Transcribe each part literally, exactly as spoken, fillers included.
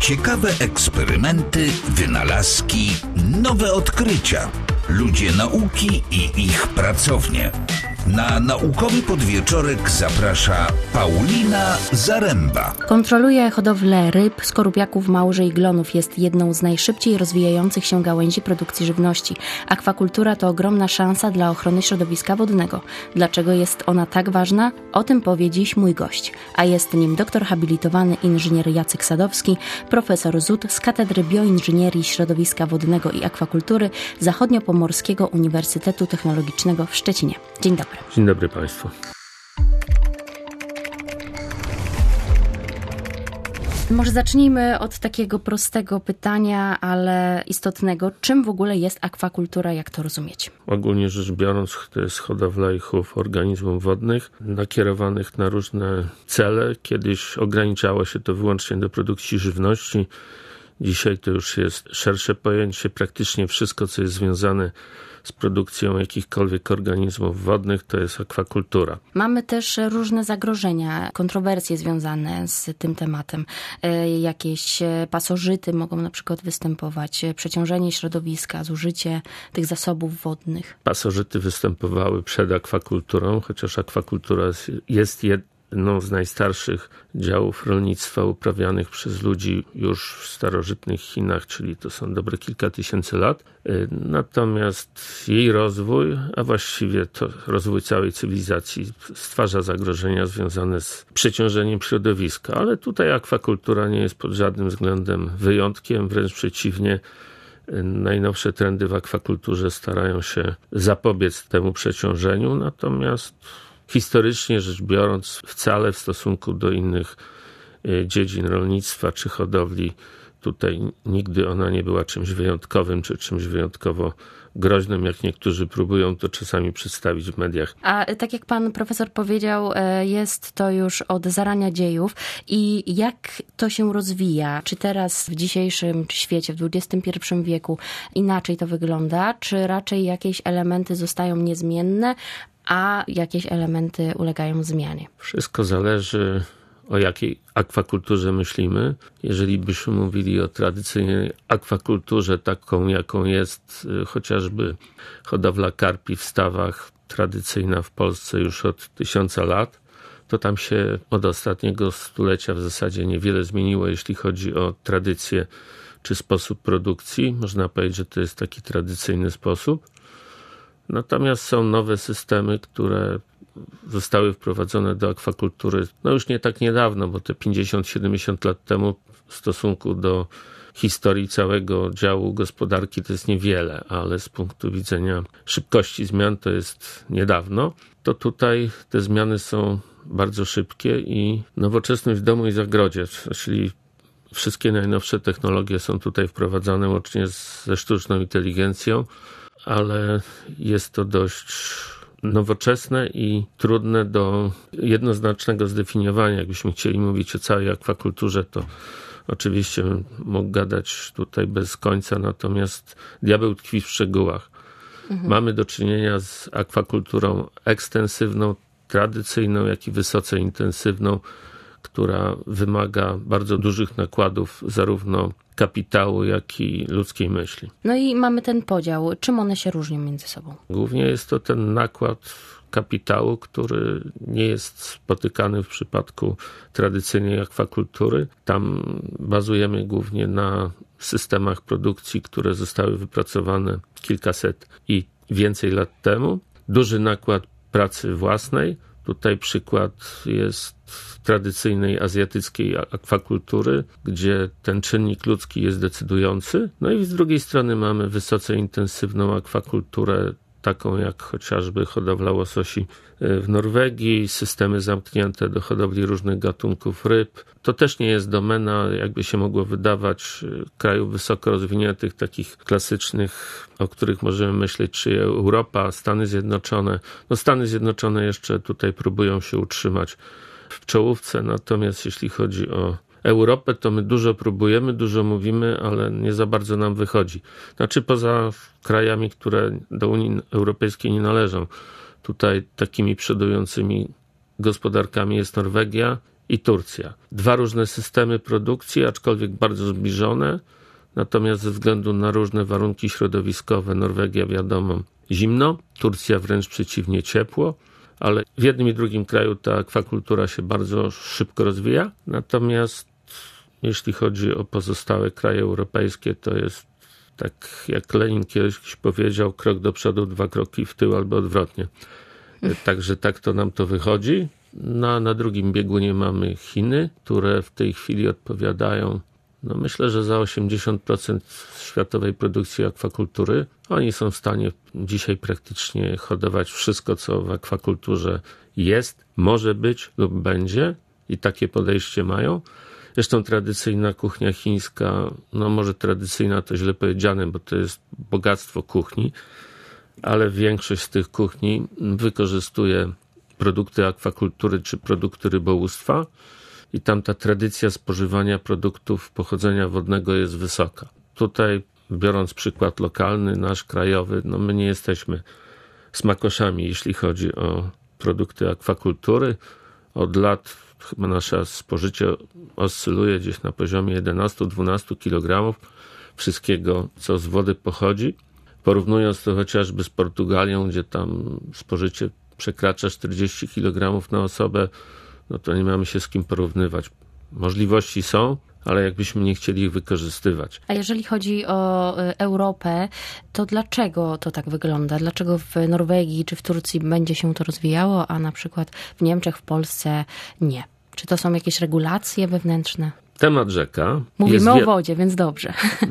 Ciekawe eksperymenty, wynalazki, nowe odkrycia. Ludzie nauki i ich pracownie. Na naukowy podwieczorek zaprasza Paulina Zaręba. Kontroluje hodowlę ryb, skorupiaków, małży i glonów. Jest jedną z najszybciej rozwijających się gałęzi produkcji żywności. Akwakultura to ogromna szansa dla ochrony środowiska wodnego. Dlaczego jest ona tak ważna? O tym powie dziś mój gość. A jest nim doktor habilitowany inżynier Jacek Sadowski, profesor Z U T z Katedry Bioinżynierii Środowiska Wodnego i Akwakultury Zachodniopomorskiego Uniwersytetu Technologicznego w Szczecinie. Dzień dobry. Dzień dobry Państwu. Może zacznijmy od takiego prostego pytania, ale istotnego. Czym w ogóle jest akwakultura, jak to rozumieć? Ogólnie rzecz biorąc, to jest hodowla i chów organizmów wodnych nakierowanych na różne cele. Kiedyś ograniczało się to wyłącznie do produkcji żywności. Dzisiaj to już jest szersze pojęcie. Praktycznie wszystko, co jest związane z produkcją jakichkolwiek organizmów wodnych, to jest akwakultura. Mamy też różne zagrożenia, kontrowersje związane z tym tematem. Jakieś pasożyty mogą na przykład występować, przeciążenie środowiska, zużycie tych zasobów wodnych. Pasożyty występowały przed akwakulturą, chociaż akwakultura jest jedną z najstarszych działów rolnictwa uprawianych przez ludzi już w starożytnych Chinach, czyli to są dobre kilka tysięcy lat. Natomiast jej rozwój, a właściwie to rozwój całej cywilizacji stwarza zagrożenia związane z przeciążeniem środowiska. Ale tutaj akwakultura nie jest pod żadnym względem wyjątkiem, wręcz przeciwnie. Najnowsze trendy w akwakulturze starają się zapobiec temu przeciążeniu, natomiast historycznie rzecz biorąc, wcale w stosunku do innych dziedzin rolnictwa czy hodowli, tutaj nigdy ona nie była czymś wyjątkowym czy czymś wyjątkowo groźnym, jak niektórzy próbują to czasami przedstawić w mediach. A tak jak pan profesor powiedział, jest to już od zarania dziejów. I jak to się rozwija? Czy teraz w dzisiejszym świecie, w dwudziestym pierwszym wieku inaczej to wygląda? Czy raczej jakieś elementy zostają niezmienne, a jakieś elementy ulegają zmianie? Wszystko zależy, o jakiej akwakulturze myślimy. Jeżeli byśmy mówili o tradycyjnej akwakulturze, taką jaką jest chociażby hodowla karpi w stawach, tradycyjna w Polsce już od tysiąca lat, to tam się od ostatniego stulecia w zasadzie niewiele zmieniło, jeśli chodzi o tradycję czy sposób produkcji. Można powiedzieć, że to jest taki tradycyjny sposób. Natomiast są nowe systemy, które zostały wprowadzone do akwakultury, no już nie tak niedawno, bo te pięćdziesiąt siedemdziesiąt lat temu w stosunku do historii całego działu gospodarki to jest niewiele, ale z punktu widzenia szybkości zmian to jest niedawno. To tutaj te zmiany są bardzo szybkie i nowoczesność w domu i zagrodzie, czyli wszystkie najnowsze technologie są tutaj wprowadzane łącznie ze sztuczną inteligencją, ale jest to dość nowoczesne i trudne do jednoznacznego zdefiniowania. Jakbyśmy chcieli mówić o całej akwakulturze, to oczywiście mógł gadać tutaj bez końca, natomiast diabeł tkwi w szczegółach. Mhm. Mamy do czynienia z akwakulturą ekstensywną, tradycyjną, jak i wysoce intensywną, która wymaga bardzo dużych nakładów zarówno kapitału, jak i ludzkiej myśli. No i mamy ten podział. Czym one się różnią między sobą? Głównie jest to ten nakład kapitału, który nie jest spotykany w przypadku tradycyjnej akwakultury. Tam bazujemy głównie na systemach produkcji, które zostały wypracowane kilkaset i więcej lat temu. Duży nakład pracy własnej. Tutaj przykład jest tradycyjnej azjatyckiej akwakultury, gdzie ten czynnik ludzki jest decydujący. No i z drugiej strony mamy wysoce intensywną akwakulturę, taką jak chociażby hodowla łososi w Norwegii, systemy zamknięte do hodowli różnych gatunków ryb. To też nie jest domena, jakby się mogło wydawać, krajów wysoko rozwiniętych, takich klasycznych, o których możemy myśleć, czy Europa, Stany Zjednoczone. No Stany Zjednoczone jeszcze tutaj próbują się utrzymać w czołówce, natomiast jeśli chodzi o Europę, to my dużo próbujemy, dużo mówimy, ale nie za bardzo nam wychodzi. Znaczy poza krajami, które do Unii Europejskiej nie należą. Tutaj takimi przodującymi gospodarkami jest Norwegia i Turcja. Dwa różne systemy produkcji, aczkolwiek bardzo zbliżone, natomiast ze względu na różne warunki środowiskowe, Norwegia wiadomo zimno, Turcja wręcz przeciwnie ciepło, ale w jednym i drugim kraju ta akwakultura się bardzo szybko rozwija, natomiast jeśli chodzi o pozostałe kraje europejskie, to jest tak jak Lenin kiedyś powiedział, krok do przodu, dwa kroki w tył albo odwrotnie. Także tak to nam to wychodzi. Na, na drugim biegunie mamy Chiny, które w tej chwili odpowiadają, no myślę, że za osiemdziesiąt procent światowej produkcji akwakultury. Oni są w stanie dzisiaj praktycznie hodować wszystko, co w akwakulturze jest, może być lub będzie i takie podejście mają. Zresztą tradycyjna kuchnia chińska, no może tradycyjna to źle powiedziane, bo to jest bogactwo kuchni, ale większość z tych kuchni wykorzystuje produkty akwakultury czy produkty rybołówstwa i tam ta tradycja spożywania produktów pochodzenia wodnego jest wysoka. Tutaj, biorąc przykład lokalny, nasz krajowy, no my nie jesteśmy smakoszami, jeśli chodzi o produkty akwakultury. Od lat chyba nasze spożycie oscyluje gdzieś na poziomie jedenaście do dwunastu kilogramów wszystkiego, co z wody pochodzi. Porównując to chociażby z Portugalią, gdzie tam spożycie przekracza czterdzieści kilogramów na osobę, no to nie mamy się z kim porównywać. Możliwości są, ale jakbyśmy nie chcieli ich wykorzystywać. A jeżeli chodzi o Europę, to dlaczego to tak wygląda? Dlaczego w Norwegii czy w Turcji będzie się to rozwijało, a na przykład w Niemczech, w Polsce nie? Czy to są jakieś regulacje wewnętrzne? Temat rzeka. Mówimy o wodzie, więc dobrze.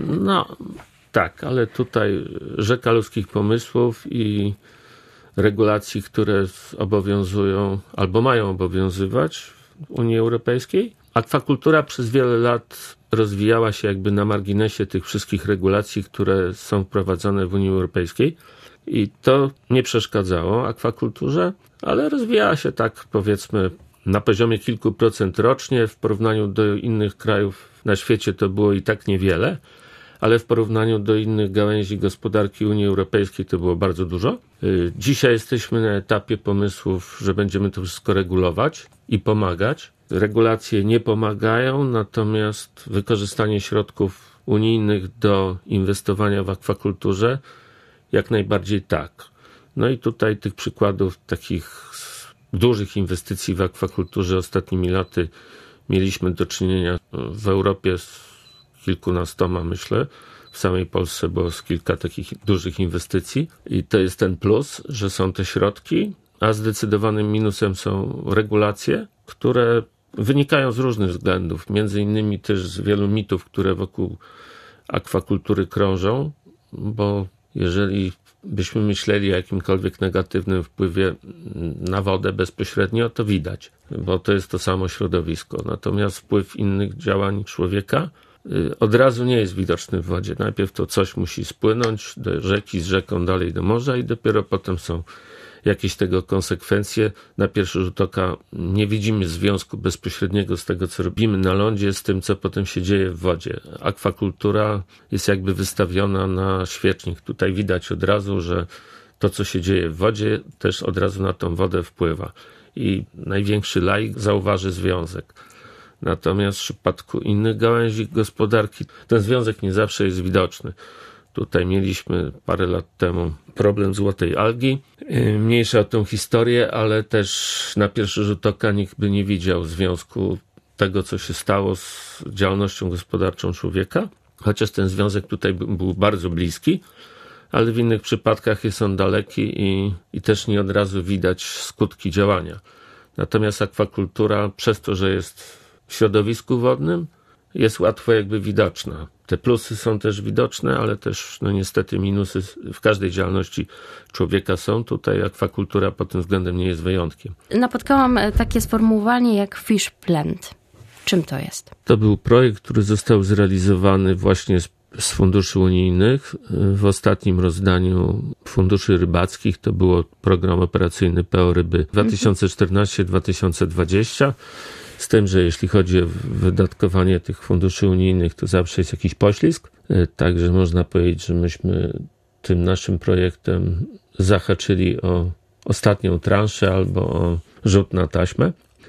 No tak, ale tutaj rzeka ludzkich pomysłów i regulacji, które obowiązują albo mają obowiązywać w Unii Europejskiej. Akwakultura przez wiele lat rozwijała się jakby na marginesie tych wszystkich regulacji, które są wprowadzone w Unii Europejskiej i to nie przeszkadzało akwakulturze, ale rozwijała się tak powiedzmy na poziomie kilku procent rocznie. W porównaniu do innych krajów na świecie to było i tak niewiele, ale w porównaniu do innych gałęzi gospodarki Unii Europejskiej to było bardzo dużo. Dzisiaj jesteśmy na etapie pomysłów, że będziemy to wszystko regulować i pomagać. Regulacje nie pomagają, natomiast wykorzystanie środków unijnych do inwestowania w akwakulturze jak najbardziej tak. No i tutaj tych przykładów takich dużych inwestycji w akwakulturze ostatnimi laty mieliśmy do czynienia w Europie z kilkunastoma, myślę. W samej Polsce było z kilka takich dużych inwestycji i to jest ten plus, że są te środki, a zdecydowanym minusem są regulacje, które wynikają z różnych względów, między innymi też z wielu mitów, które wokół akwakultury krążą, bo jeżeli byśmy myśleli o jakimkolwiek negatywnym wpływie na wodę bezpośrednio, to widać, bo to jest to samo środowisko. Natomiast wpływ innych działań człowieka od razu nie jest widoczny w wodzie. Najpierw to coś musi spłynąć do rzeki, z rzeką dalej do morza i dopiero potem są jakieś tego konsekwencje. Na pierwszy rzut oka nie widzimy związku bezpośredniego z tego, co robimy na lądzie, z tym, co potem się dzieje w wodzie. Akwakultura jest jakby wystawiona na świecznik. Tutaj widać od razu, że to, co się dzieje w wodzie, też od razu na tą wodę wpływa. I największy laik zauważy związek. Natomiast w przypadku innych gałęzi gospodarki ten związek nie zawsze jest widoczny. Tutaj mieliśmy parę lat temu problem złotej algi. Mniejsza o tą historię, ale też na pierwszy rzut oka nikt by nie widział związku tego, co się stało z działalnością gospodarczą człowieka. Chociaż ten związek tutaj był bardzo bliski, ale w innych przypadkach jest on daleki i, i też nie od razu widać skutki działania. Natomiast akwakultura przez to, że jest w środowisku wodnym, jest łatwo jakby widoczna. Te plusy są też widoczne, ale też no niestety minusy w każdej działalności człowieka są. Tutaj akwakultura pod tym względem nie jest wyjątkiem. Napotkałam takie sformułowanie jak fish plant. Czym to jest? To był projekt, który został zrealizowany właśnie z, z funduszy unijnych. W ostatnim rozdaniu funduszy rybackich to było program operacyjny P O Ryby dwa tysiące czternasty do dwa tysiące dwudziestego. Z tym, że jeśli chodzi o wydatkowanie tych funduszy unijnych, to zawsze jest jakiś poślizg. Także można powiedzieć, że myśmy tym naszym projektem zahaczyli o ostatnią transzę albo o rzut na taśmę.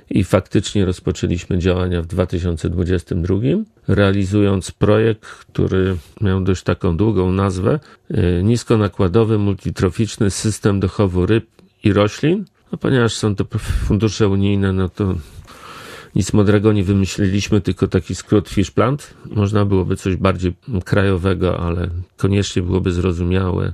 i faktycznie rozpoczęliśmy działania w dwa tysiące dwudziestym drugim, realizując projekt, który miał dość taką długą nazwę, niskonakładowy multitroficzny system dochowu ryb i roślin. No, ponieważ są to fundusze unijne, no to nic mądrego nie wymyśliliśmy, tylko taki skrót Fish Plant. Można byłoby coś bardziej krajowego, ale koniecznie byłoby zrozumiałe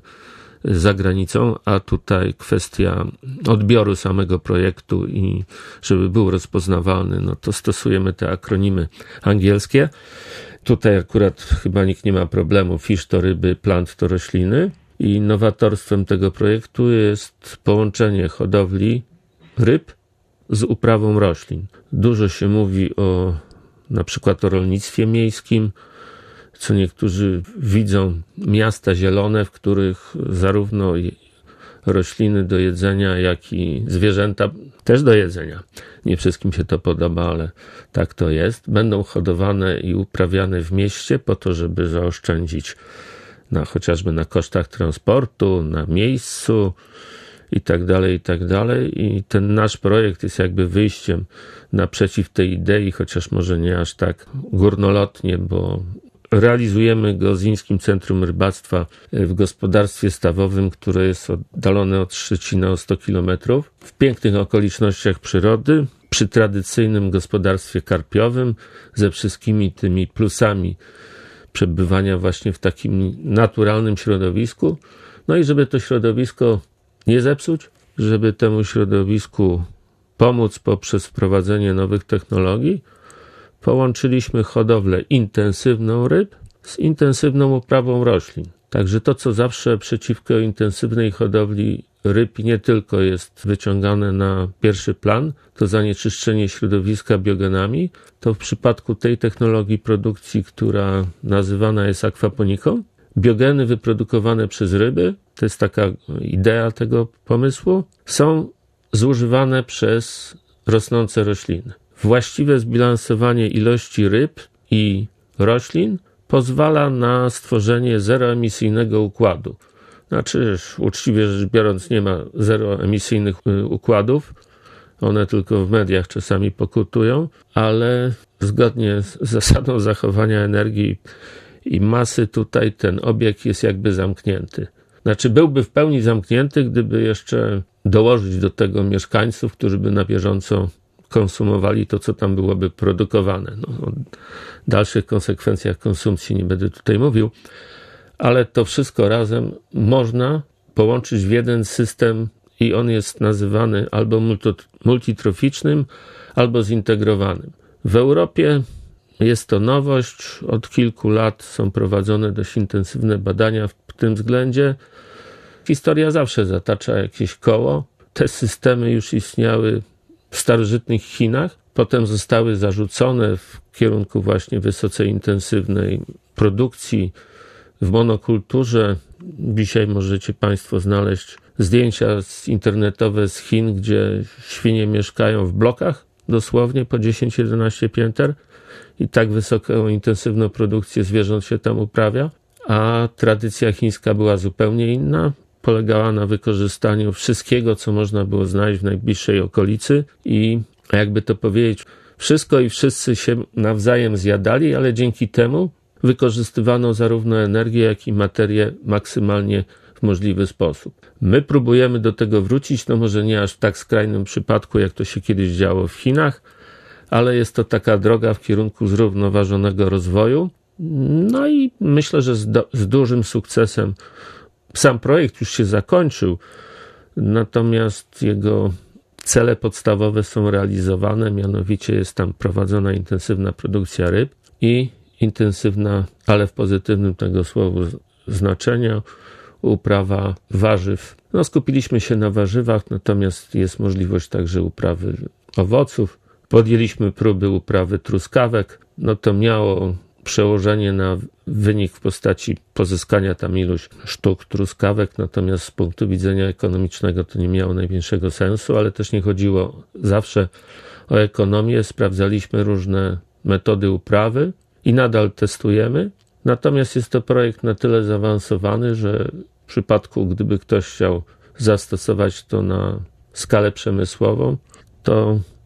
za granicą, a tutaj kwestia odbioru samego projektu i żeby był rozpoznawalny, no to stosujemy te akronimy angielskie. Tutaj akurat chyba nikt nie ma problemu. Fish to ryby, plant to rośliny. I nowatorstwem tego projektu jest połączenie hodowli ryb z uprawą roślin. Dużo się mówi o na przykład o rolnictwie miejskim, co niektórzy widzą miasta zielone, w których zarówno rośliny do jedzenia, jak i zwierzęta też do jedzenia. Nie wszystkim się to podoba, ale tak to jest. Będą hodowane i uprawiane w mieście po to, żeby zaoszczędzić na, chociażby na kosztach transportu, na miejscu i tak dalej, i tak dalej. I ten nasz projekt jest jakby wyjściem naprzeciw tej idei, chociaż może nie aż tak górnolotnie, bo realizujemy go z Ińskim Centrum Rybactwa w gospodarstwie stawowym, które jest oddalone od Szczecina o sto kilometrów, w pięknych okolicznościach przyrody, przy tradycyjnym gospodarstwie karpiowym, ze wszystkimi tymi plusami przebywania właśnie w takim naturalnym środowisku. No i żeby to środowisko nie zepsuć, żeby temu środowisku pomóc poprzez wprowadzenie nowych technologii, połączyliśmy hodowlę intensywną ryb z intensywną uprawą roślin. Także to, co zawsze przeciwko intensywnej hodowli ryb nie tylko jest wyciągane na pierwszy plan, to zanieczyszczenie środowiska biogenami, to w przypadku tej technologii produkcji, która nazywana jest akwaponiką, biogeny wyprodukowane przez ryby, to jest taka idea tego pomysłu, są zużywane przez rosnące rośliny. Właściwe zbilansowanie ilości ryb i roślin pozwala na stworzenie zeroemisyjnego układu. Znaczy, uczciwie rzecz biorąc, nie ma zeroemisyjnych układów, one tylko w mediach czasami pokutują, ale zgodnie z zasadą zachowania energii i masy tutaj ten obieg jest jakby zamknięty. Znaczy, byłby w pełni zamknięty, gdyby jeszcze dołożyć do tego mieszkańców, którzy by na bieżąco konsumowali to, co tam byłoby produkowane. No, o dalszych konsekwencjach konsumpcji nie będę tutaj mówił, ale to wszystko razem można połączyć w jeden system i on jest nazywany albo multitroficznym, albo zintegrowanym. W Europie jest to nowość. Od kilku lat są prowadzone dość intensywne badania w tym względzie. Historia zawsze zatacza jakieś koło. Te systemy już istniały w starożytnych Chinach, potem zostały zarzucone w kierunku właśnie wysoce intensywnej produkcji w monokulturze. Dzisiaj możecie Państwo znaleźć zdjęcia z internetowe z Chin, gdzie świnie mieszkają w blokach, dosłownie po dziesięć jedenaście pięter i tak wysoką, intensywną produkcję zwierząt się tam uprawia, a tradycja chińska była zupełnie inna. Polegała na wykorzystaniu wszystkiego, co można było znaleźć w najbliższej okolicy i jakby to powiedzieć, wszystko i wszyscy się nawzajem zjadali, ale dzięki temu wykorzystywano zarówno energię, jak i materię maksymalnie w możliwy sposób. My próbujemy do tego wrócić, no może nie aż w tak skrajnym przypadku, jak to się kiedyś działo w Chinach, ale jest to taka droga w kierunku zrównoważonego rozwoju. No i myślę, że z, do, z dużym sukcesem. Sam projekt już się zakończył, natomiast jego cele podstawowe są realizowane, mianowicie jest tam prowadzona intensywna produkcja ryb i intensywna, ale w pozytywnym tego słowa znaczenia, uprawa warzyw. No, skupiliśmy się na warzywach, natomiast jest możliwość także uprawy owoców. Podjęliśmy próby uprawy truskawek. No to miało przełożenie na wynik w postaci pozyskania tam iluś sztuk truskawek, natomiast z punktu widzenia ekonomicznego to nie miało największego sensu, ale też nie chodziło zawsze o ekonomię. Sprawdzaliśmy różne metody uprawy i nadal testujemy. Natomiast jest to projekt na tyle zaawansowany, że w przypadku, gdyby ktoś chciał zastosować to na skalę przemysłową, to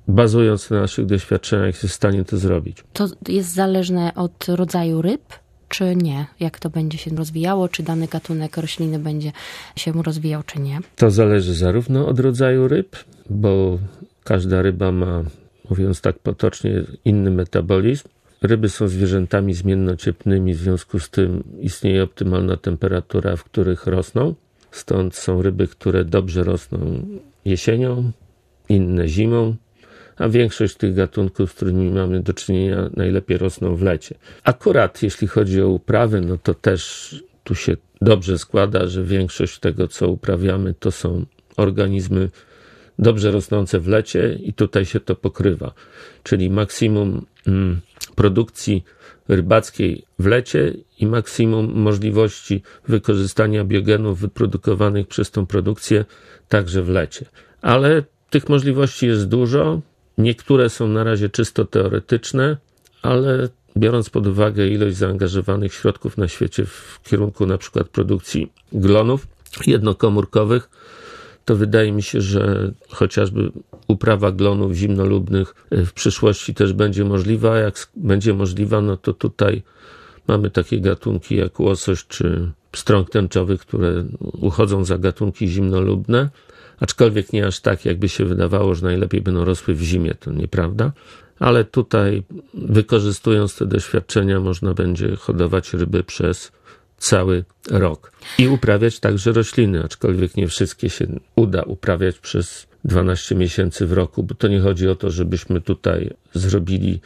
bazując na naszych doświadczeniach, jest w stanie to zrobić. To jest zależne od rodzaju ryb, czy nie? Jak to będzie się rozwijało? Czy dany gatunek rośliny będzie się rozwijał, czy nie? To zależy zarówno od rodzaju ryb, bo każda ryba ma, mówiąc tak potocznie, inny metabolizm. Ryby są zwierzętami zmiennocieplnymi, w związku z tym istnieje optymalna temperatura, w których rosną. Stąd są ryby, które dobrze rosną jesienią, inne zimą, a większość tych gatunków, z którymi mamy do czynienia, najlepiej rosną w lecie. Akurat jeśli chodzi o uprawy, no to też tu się dobrze składa, że większość tego, co uprawiamy, to są organizmy dobrze rosnące w lecie i tutaj się to pokrywa. Czyli maksimum mm, produkcji rybackiej w lecie i maksimum możliwości wykorzystania biogenów wyprodukowanych przez tą produkcję także w lecie. Ale tych możliwości jest dużo. Niektóre są na razie czysto teoretyczne, ale biorąc pod uwagę ilość zaangażowanych środków na świecie w kierunku na przykład produkcji glonów jednokomórkowych, to wydaje mi się, że chociażby uprawa glonów zimnolubnych w przyszłości też będzie możliwa. A jak będzie możliwa, no to tutaj mamy takie gatunki jak łosoś czy pstrąg tęczowy, które uchodzą za gatunki zimnolubne, aczkolwiek nie aż tak, jakby się wydawało, że najlepiej będą rosły w zimie, to nieprawda. Ale tutaj, wykorzystując te doświadczenia, można będzie hodować ryby przez cały rok i uprawiać także rośliny, aczkolwiek nie wszystkie się uda uprawiać przez dwanaście miesięcy w roku, bo to nie chodzi o to, żebyśmy tutaj zrobili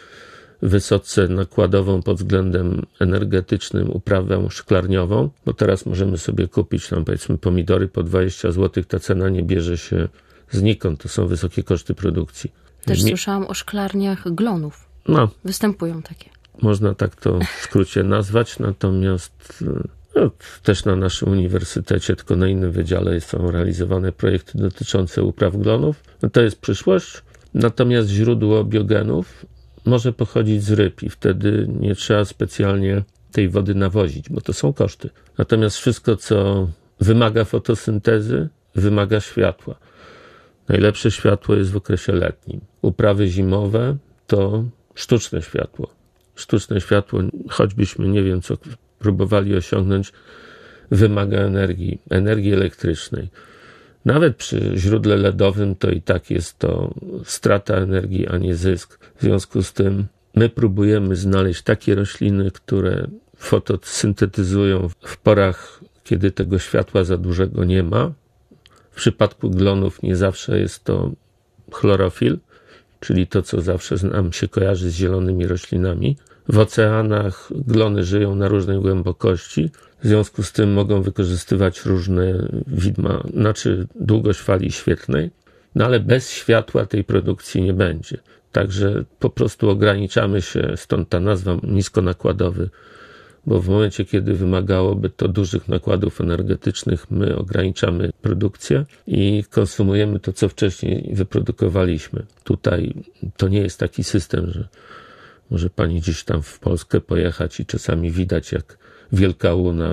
wysoce nakładową pod względem energetycznym uprawę szklarniową, bo teraz możemy sobie kupić tam powiedzmy pomidory po dwadzieścia złotych, ta cena nie bierze się znikąd, to są wysokie koszty produkcji. Też Mi... słyszałam o szklarniach glonów. No. Występują takie. Można tak to w skrócie nazwać, natomiast no, też na naszym uniwersytecie, tylko na innym wydziale są realizowane projekty dotyczące upraw glonów. No to jest przyszłość, natomiast źródło biogenów może pochodzić z ryb i wtedy nie trzeba specjalnie tej wody nawozić, bo to są koszty. Natomiast wszystko, co wymaga fotosyntezy, wymaga światła. Najlepsze światło jest w okresie letnim. Uprawy zimowe to sztuczne światło. Sztuczne światło, choćbyśmy nie wiem, co próbowali osiągnąć, wymaga energii, energii elektrycznej. Nawet przy źródle LEDowym to i tak jest to strata energii, a nie zysk. W związku z tym my próbujemy znaleźć takie rośliny, które fotosyntetyzują w porach, kiedy tego światła za dużego nie ma. W przypadku glonów nie zawsze jest to chlorofil, czyli to, co zawsze nam się kojarzy z zielonymi roślinami. W oceanach glony żyją na różnej głębokości, w związku z tym mogą wykorzystywać różne widma, znaczy długość fali świetlnej, no ale bez światła tej produkcji nie będzie. Także po prostu ograniczamy się, stąd ta nazwa niskonakładowy, bo w momencie, kiedy wymagałoby to dużych nakładów energetycznych, my ograniczamy produkcję i konsumujemy to, co wcześniej wyprodukowaliśmy. Tutaj to nie jest taki system, że może pani gdzieś tam w Polskę pojechać i czasami widać, jak wielka łuna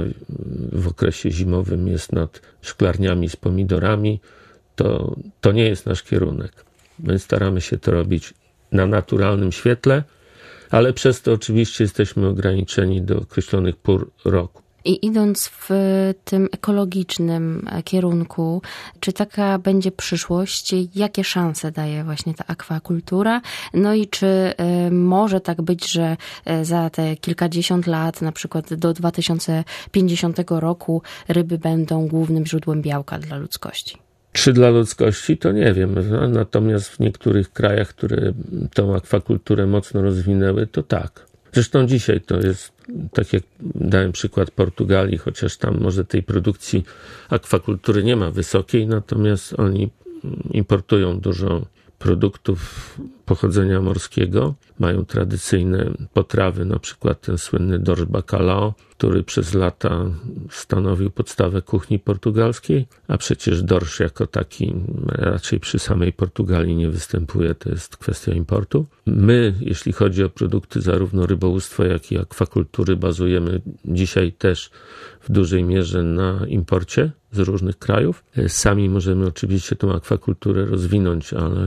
w okresie zimowym jest nad szklarniami z pomidorami. To, to nie jest nasz kierunek. My staramy się to robić na naturalnym świetle, ale przez to oczywiście jesteśmy ograniczeni do określonych pór roku. I idąc w tym ekologicznym kierunku, czy taka będzie przyszłość? Jakie szanse daje właśnie ta akwakultura? No i czy y, może tak być, że za te kilkadziesiąt lat, na przykład do dwa tysiące pięćdziesiątego roku, ryby będą głównym źródłem białka dla ludzkości? Czy dla ludzkości, to nie wiem. Natomiast w niektórych krajach, które tą akwakulturę mocno rozwinęły, to tak. Zresztą dzisiaj to jest, tak jak dałem przykład Portugalii, chociaż tam może tej produkcji akwakultury nie ma wysokiej, natomiast oni importują dużo produktów pochodzenia morskiego. Mają tradycyjne potrawy, na przykład ten słynny dorsz bacalhau, który przez lata stanowił podstawę kuchni portugalskiej, a przecież dorsz jako taki raczej przy samej Portugalii nie występuje, to jest kwestia importu. My, jeśli chodzi o produkty zarówno rybołówstwa, jak i akwakultury, bazujemy dzisiaj też w dużej mierze na imporcie z różnych krajów. Sami możemy oczywiście tą akwakulturę rozwinąć, ale w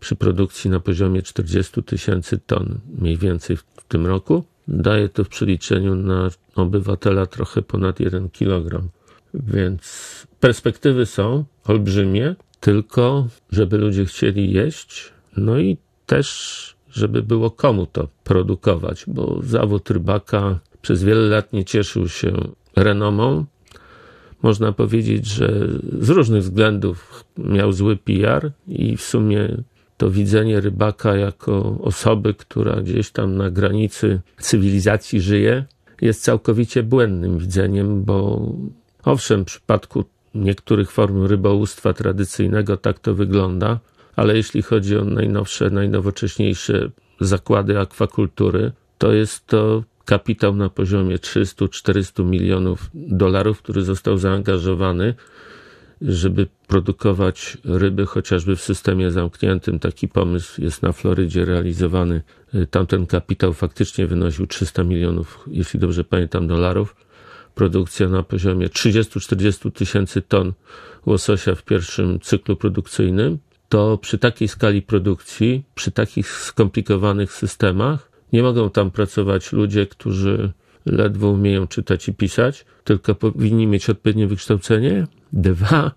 przy produkcji na poziomie czterdzieści tysięcy ton mniej więcej w tym roku. Daje to w przeliczeniu na obywatela trochę ponad jeden kilogram. Więc perspektywy są olbrzymie, tylko żeby ludzie chcieli jeść, no i też żeby było komu to produkować, bo zawód rybaka przez wiele lat nie cieszył się renomą. Można powiedzieć, że z różnych względów miał zły P R i w sumie to widzenie rybaka jako osoby, która gdzieś tam na granicy cywilizacji żyje, jest całkowicie błędnym widzeniem, bo owszem, w przypadku niektórych form rybołówstwa tradycyjnego tak to wygląda, ale jeśli chodzi o najnowsze, najnowocześniejsze zakłady akwakultury, to jest to kapitał na poziomie trzysta do czterystu milionów dolarów, który został zaangażowany, żeby produkować ryby chociażby w systemie zamkniętym. Taki pomysł jest na Florydzie realizowany. Tamten kapitał faktycznie wynosił trzysta milionów, jeśli dobrze pamiętam, dolarów. Produkcja na poziomie trzydzieści do czterdziestu tysięcy ton łososia w pierwszym cyklu produkcyjnym. To przy takiej skali produkcji, przy takich skomplikowanych systemach nie mogą tam pracować ludzie, którzy ledwo umieją czytać i pisać, tylko powinni mieć odpowiednie wykształcenie. Dwa,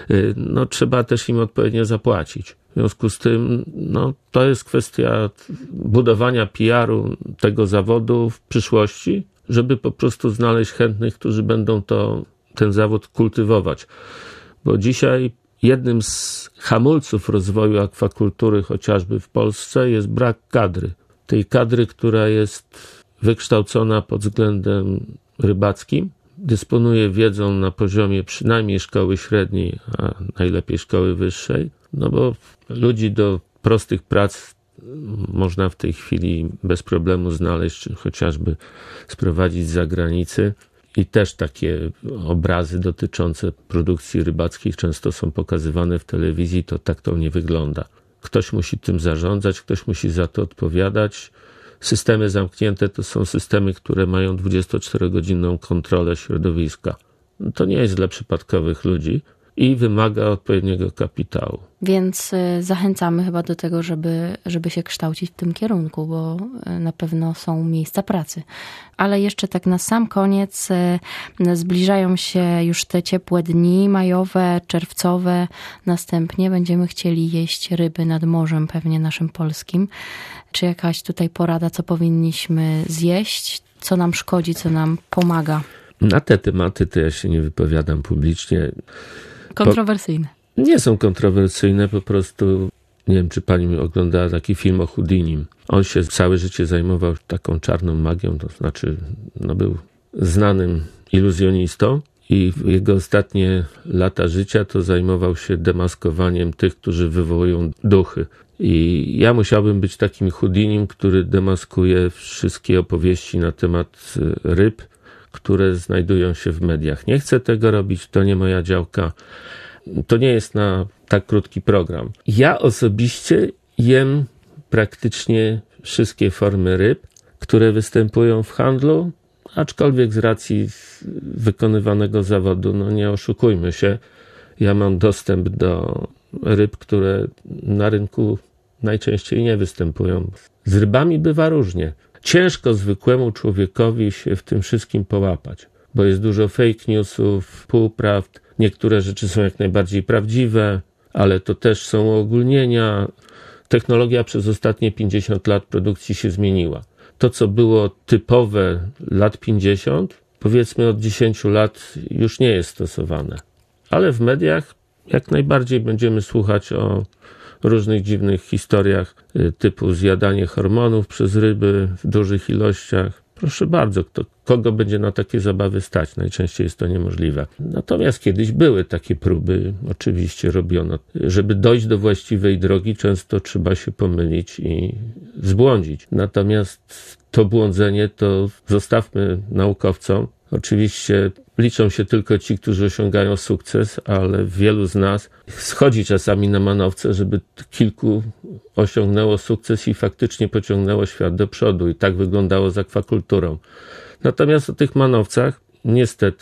no trzeba też im odpowiednio zapłacić. W związku z tym, no to jest kwestia budowania P R-u tego zawodu w przyszłości, żeby po prostu znaleźć chętnych, którzy będą to, ten zawód kultywować. Bo dzisiaj jednym z hamulców rozwoju akwakultury chociażby w Polsce jest brak kadry. Tej kadry, która jest wykształcona pod względem rybackim, dysponuje wiedzą na poziomie przynajmniej szkoły średniej, a najlepiej szkoły wyższej, no bo ludzi do prostych prac można w tej chwili bez problemu znaleźć, czy chociażby sprowadzić z zagranicy. I też takie obrazy dotyczące produkcji rybackiej często są pokazywane w telewizji, to tak to nie wygląda. Ktoś musi tym zarządzać, ktoś musi za to odpowiadać. Systemy zamknięte to są systemy, które mają dwudziestoczterogodzinną kontrolę środowiska. To nie jest dla przypadkowych ludzi i wymaga odpowiedniego kapitału. Więc zachęcamy chyba do tego, żeby, żeby się kształcić w tym kierunku, bo na pewno są miejsca pracy. Ale jeszcze tak na sam koniec, zbliżają się już te ciepłe dni majowe, czerwcowe. Następnie będziemy chcieli jeść ryby nad morzem, pewnie naszym polskim. Czy jakaś tutaj porada, co powinniśmy zjeść, co nam szkodzi, co nam pomaga? Na te tematy to ja się nie wypowiadam publicznie. Kontrowersyjne. Po, nie są kontrowersyjne, po prostu nie wiem, czy pani oglądała taki film o Houdinim. On się całe życie zajmował taką czarną magią, to znaczy no, był znanym iluzjonistą i jego ostatnie lata życia to zajmował się demaskowaniem tych, którzy wywołują duchy. I ja musiałbym być takim Houdinim, który demaskuje wszystkie opowieści na temat ryb, które znajdują się w mediach. Nie chcę tego robić, to nie moja działka. To nie jest na tak krótki program. Ja osobiście jem praktycznie wszystkie formy ryb, które występują w handlu, aczkolwiek z racji wykonywanego zawodu, no nie oszukujmy się, ja mam dostęp do ryb, które na rynku najczęściej nie występują. Z rybami bywa różnie. Ciężko zwykłemu człowiekowi się w tym wszystkim połapać, bo jest dużo fake newsów, półprawd. Niektóre rzeczy są jak najbardziej prawdziwe, ale to też są uogólnienia. Technologia przez ostatnie pięćdziesiąt lat produkcji się zmieniła. To, co było typowe lat pięćdziesiąt, powiedzmy od dziesięciu lat już nie jest stosowane. Ale w mediach jak najbardziej będziemy słuchać o różnych dziwnych historiach typu zjadanie hormonów przez ryby w dużych ilościach. Proszę bardzo, kto, kogo będzie na takie zabawy stać? Najczęściej jest to niemożliwe. Natomiast kiedyś były takie próby, oczywiście robiono. Żeby dojść do właściwej drogi, często trzeba się pomylić i zbłądzić. Natomiast to błądzenie to zostawmy naukowcom. Oczywiście liczą się tylko ci, którzy osiągają sukces, ale wielu z nas schodzi czasami na manowce, żeby kilku osiągnęło sukces i faktycznie pociągnęło świat do przodu. I tak wyglądało z akwakulturą. Natomiast o tych manowcach niestety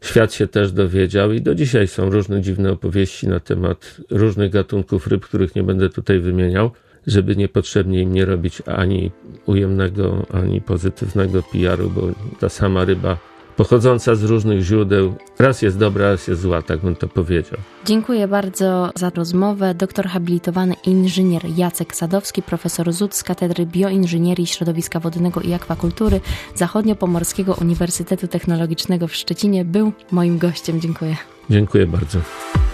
świat się też dowiedział i do dzisiaj są różne dziwne opowieści na temat różnych gatunków ryb, których nie będę tutaj wymieniał, żeby niepotrzebnie im nie robić ani ujemnego, ani pozytywnego P R u, bo ta sama ryba pochodząca z różnych źródeł raz jest dobra, raz jest zła, tak bym to powiedział. Dziękuję bardzo za rozmowę. Doktor habilitowany inżynier Jacek Sadowski, profesor Z U T z Katedry Bioinżynierii Środowiska Wodnego i Akwakultury Zachodnio-Pomorskiego Uniwersytetu Technologicznego w Szczecinie był moim gościem. Dziękuję. Dziękuję bardzo.